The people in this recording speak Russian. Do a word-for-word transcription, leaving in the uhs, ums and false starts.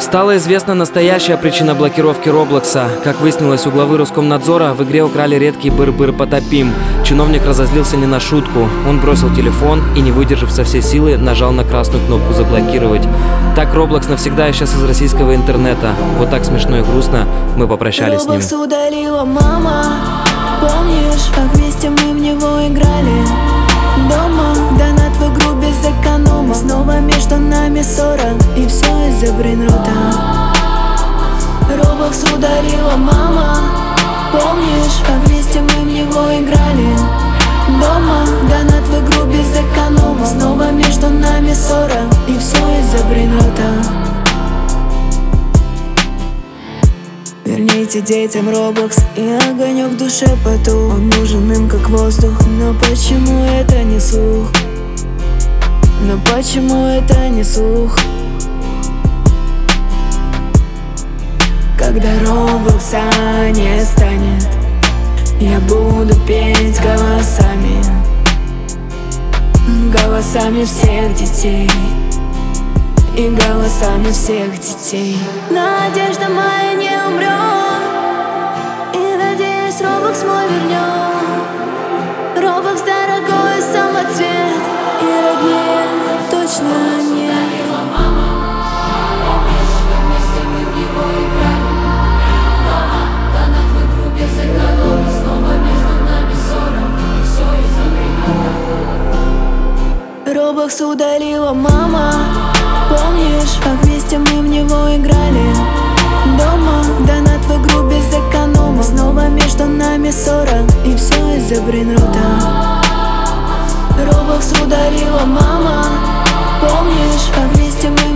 Стала известна настоящая причина блокировки Роблокса. Как выяснилось, у главы Роскомнадзора в игре украли редкий быр-быр Потапим. Чиновник разозлился не на шутку. Он бросил телефон и, не выдержав со всей силы, нажал на красную кнопку «Заблокировать». Так Роблокс навсегда исчез из российского интернета. Вот так смешно и грустно мы попрощались с ним. Роблокс удалила мама. Помнишь, как вместе мы в него играли? Дома, донат в игру без эконома. Снова между нами ссора, и все из-за брейнрота. Роблокс удалила мама. Помнишь, как вместе мы в него играли? Дома, донат в игру без эконома. Снова между нами ссора, и все из-за брейнрота. Верните детям Роблокс, и огонек в душе потух. Он нужен им как воздух, но почему это не слух? Но почему это не слух? Когда Роблокса не станет, я буду петь голосами, голосами всех детей и голосами всех детей. Надежда моя не умрет, и надеюсь, Роблокс мой вернет. Роблокс дорогой самоцвет, и роднее точно нет. Роблокс удалила мама. Помнишь, как вместе мы в него играли? Дома, донат в игру без эконома. Снова между нами ссора, и все из-за брейнрота. Роблокс удалила мама. Помнишь, как вместе мы